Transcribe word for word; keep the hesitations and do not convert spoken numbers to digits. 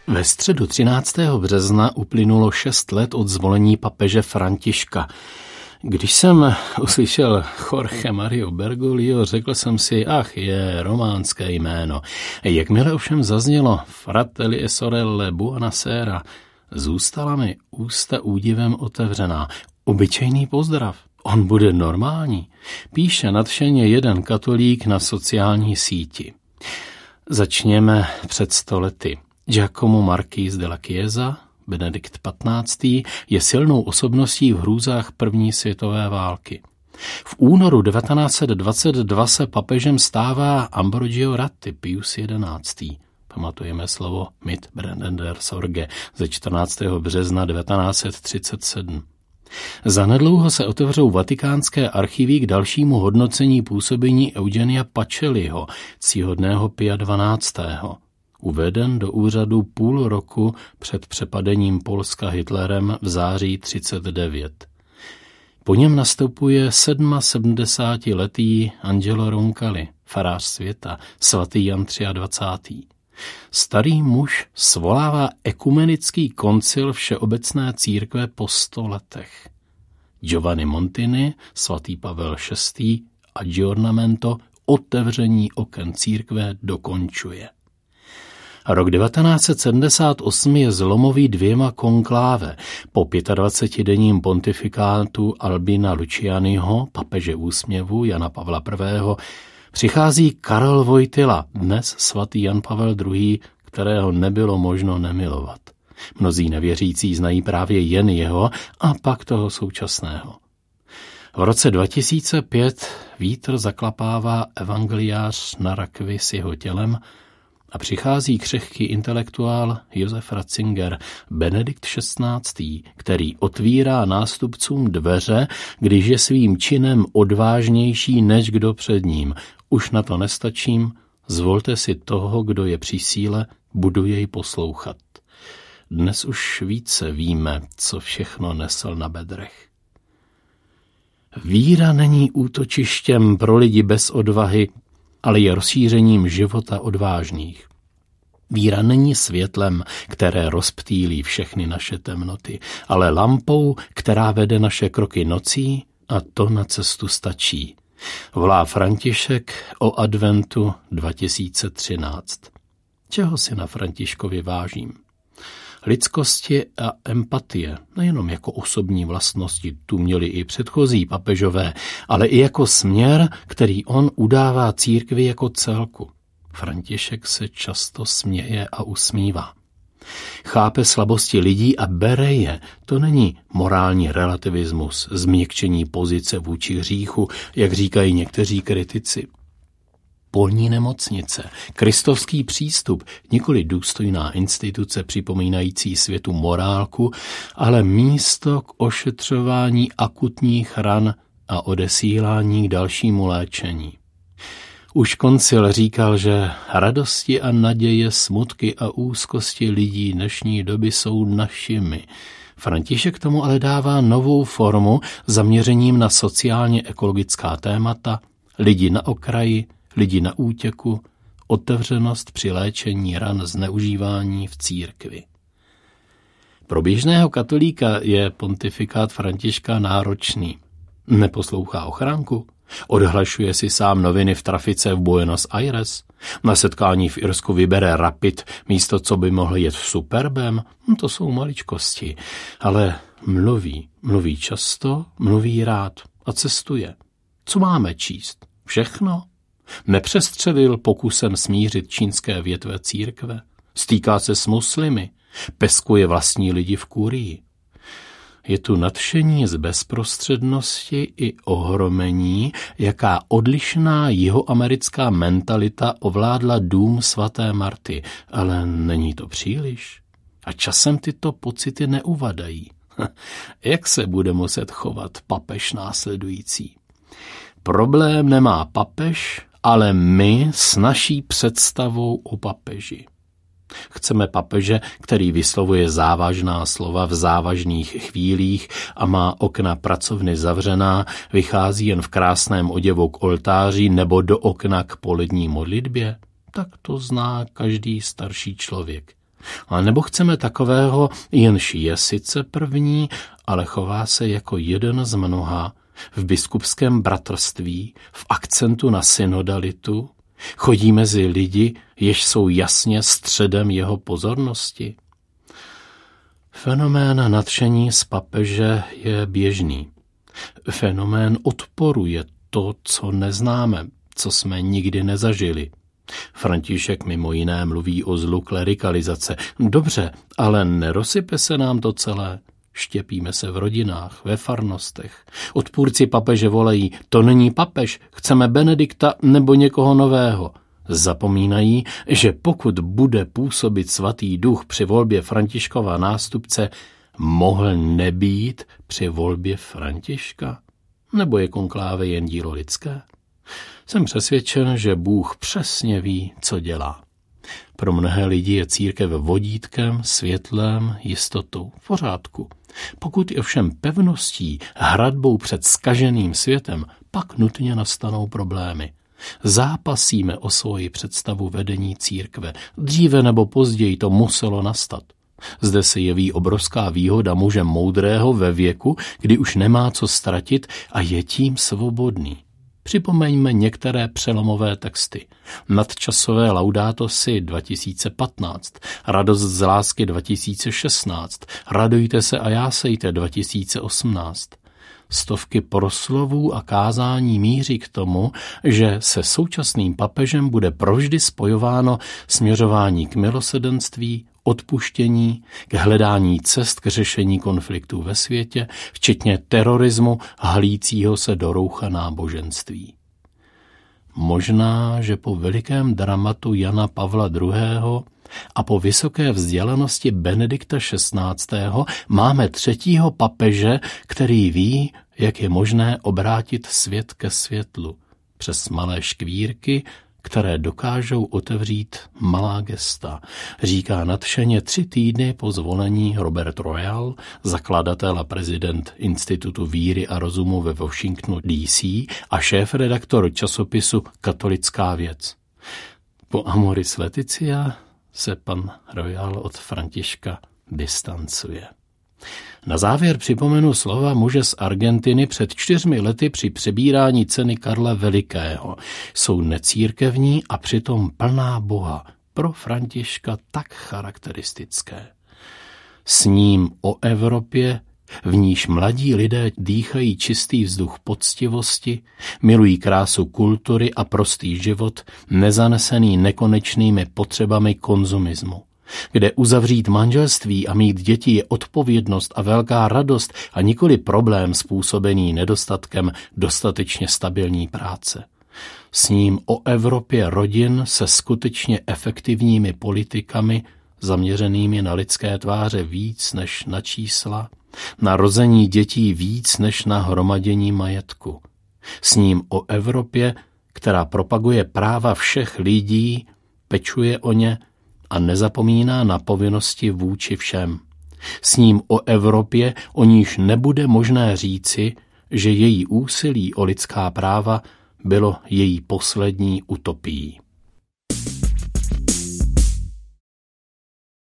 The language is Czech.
Ve středu třináctého března uplynulo šest let od zvolení papeže Františka. Když jsem uslyšel Jorge Mario Bergoglio, řekl jsem si, ach je, románské jméno. Jakmile ovšem zaznělo Fratelli e sorelle buonasera, zůstala mi ústa údivem otevřená. Obyčejný pozdrav, on bude normální, píše nadšeně jeden katolík na sociální síti. Začněme před sto lety. Giacomo Marquis della Chiesa, Benedikt patnáctý, je silnou osobností v hrůzách první světové války. V únoru devatenáct set dvacet dva se papežem stává Ambrogio Ratti, Pius jedenáctý. Pamatujeme slovo mit brennender Sorge ze čtrnáctého března devatenáct set třicet sedm. Zanedlouho se otevřou vatikánské archivy k dalšímu hodnocení působení Eugenia Pacelliho, ctihodného Pia dvanáctého. Uveden do úřadu půl roku před přepadením Polska Hitlerem v září třicet devět. Po něm nastupuje sedmasedmdesátiletý Angelo Roncalli, farář světa, svatý Jan dvacátý třetí. Starý muž svolává ekumenický koncil všeobecné církve po sto letech. Giovanni Montini, svatý Pavel šestý. Aggiornamento, otevření oken církve dokončuje. Rok devatenáct set sedmdesát osm je zlomový dvěma konkláve. Po dvacetidenním pontifikátu Albina Lucianiho, papeže úsměvu Jana Pavla prvního., přichází Karel Wojtyla, dnes svatý Jan Pavel druhý., kterého nebylo možno nemilovat. Mnozí nevěřící znají právě jen jeho a pak toho současného. V roce dva tisíce pět vítr zaklapává evangeliář na rakvi s jeho tělem a přichází křehký intelektuál Josef Ratzinger, Benedikt šestnáctý., který otvírá nástupcům dveře, když je svým činem odvážnější než kdo před ním. Už na to nestačím, zvolte si toho, kdo je při síle, budu jej poslouchat. Dnes už více víme, co všechno nesl na bedrech. Víra není útočištěm pro lidi bez odvahy, ale je rozšířením života odvážných. Víra není světlem, které rozptýlí všechny naše temnoty, ale lampou, která vede naše kroky nocí, a to na cestu stačí. Volá František o adventu dva tisíce třináct. Čeho si na Františkovi vážím? Lidskosti a empatie, nejenom jako osobní vlastnosti, tu měli i předchozí papežové, ale i jako směr, který on udává církvi jako celku. František se často směje a usmívá. Chápe slabosti lidí a bere je. To není morální relativismus, změkčení pozice vůči hříchu, jak říkají někteří kritici. Polní nemocnice, kristovský přístup, nikoli důstojná instituce připomínající světu morálku, ale místo k ošetřování akutních ran a odesílání k dalšímu léčení. Už koncil říkal, že radosti a naděje, smutky a úzkosti lidí dnešní doby jsou našimi. František tomu ale dává novou formu zaměřením na sociálně ekologická témata, lidi na okraji, lidi na útěku, otevřenost při léčení ran zneužívání v církvi. Pro běžného katolíka je pontifikát Františka náročný. Neposlouchá ochránku, odhlašuje si sám noviny v trafice v Buenos Aires, na setkání v Irsku vybere Rapid místo, co by mohl jet Superbem, to jsou maličkosti, ale mluví, mluví často, mluví rád a cestuje. Co máme číst? Všechno? Nepřestřelil pokusem smířit čínské větve církve, stýká se s muslimy, peskuje vlastní lidi v kurii. Je tu nadšení z bezprostřednosti i ohromení, jaká odlišná jihoamerická mentalita ovládla dům svaté Marty, ale není to příliš. A časem tyto pocity neuvadají. Jak se bude muset chovat papež následující? Problém nemá papež, ale my s naší představou o papeži. Chceme papeže, který vyslovuje závažná slova v závažných chvílích a má okna pracovny zavřená, vychází jen v krásném oděvu k oltáři nebo do okna k polední modlitbě? Tak to zná každý starší člověk. A nebo chceme takového, jenž je sice první, ale chová se jako jeden z mnoha, v biskupském bratrství, v akcentu na synodalitu, chodí mezi lidi, jež jsou jasně středem jeho pozornosti. Fenomén nadšení z papeže je běžný. Fenomén odporu je to, co neznáme, co jsme nikdy nezažili. František mimo jiné mluví o zlu klerikalizace. Dobře, ale nerozsype se nám to celé. Štěpíme se v rodinách, ve farnostech. Odpůrci papeže volají, to není papež, chceme Benedikta nebo někoho nového. Zapomínají, že pokud bude působit svatý duch při volbě Františkova nástupce, mohl nebýt při volbě Františka? Nebo je konkláve jen dílo lidské? Jsem přesvědčen, že Bůh přesně ví, co dělá. Pro mnohé lidi je církev vodítkem, světlem, jistotou. V pořádku. Pokud je ovšem pevností, hradbou před zkaženým světem, pak nutně nastanou problémy. Zápasíme o svoji představu vedení církve. Dříve nebo později to muselo nastat. Zde se jeví obrovská výhoda muže moudrého ve věku, kdy už nemá co ztratit a je tím svobodný. Připomeňme některé přelomové texty. Nadčasové Laudato si dva tisíce patnáct, Radost z lásky dva tisíce šestnáct, Radujte se a jásejte dva tisíce osmnáct. Stovky proslovů a kázání míří k tomu, že se současným papežem bude provždy spojováno směřování k milosrdenství, odpuštění, k hledání cest k řešení konfliktů ve světě, včetně terorismu halícího se do roucha náboženství. Možná, že po velikém dramatu Jana Pavla druhého. a po vysoké vzdělanosti Benedikta šestnáctého. máme třetího papeže, který ví, jak je možné obrátit svět ke světlu přes malé škvírky, které dokážou otevřít malá gesta, říká nadšeně tři týdny po zvolení Robert Royal, zakladatel a prezident Institutu víry a rozumu ve Washingtonu D C a šéfredaktor časopisu Katolická věc. Po Amoris Laetitia se pan Royal od Františka distancuje. Na závěr připomenu slova muže z Argentiny před čtyřmi lety při přebírání ceny Karla Velikého. Jsou necírkevní a přitom plná Boha, pro Františka tak charakteristické. S ním o Evropě, v níž mladí lidé dýchají čistý vzduch poctivosti, milují krásu kultury a prostý život, nezanesený nekonečnými potřebami konzumismu, kde uzavřít manželství a mít děti je odpovědnost a velká radost a nikoli problém způsobený nedostatkem dostatečně stabilní práce. S ním o Evropě rodin se skutečně efektivními politikami, zaměřenými na lidské tváře víc než na čísla, na rození dětí víc než na hromadění majetku. S ním o Evropě, která propaguje práva všech lidí, pečuje o ně a nezapomíná na povinnosti vůči všem. S ním o Evropě, o níž nebude možné říci, že její úsilí o lidská práva bylo její poslední utopií.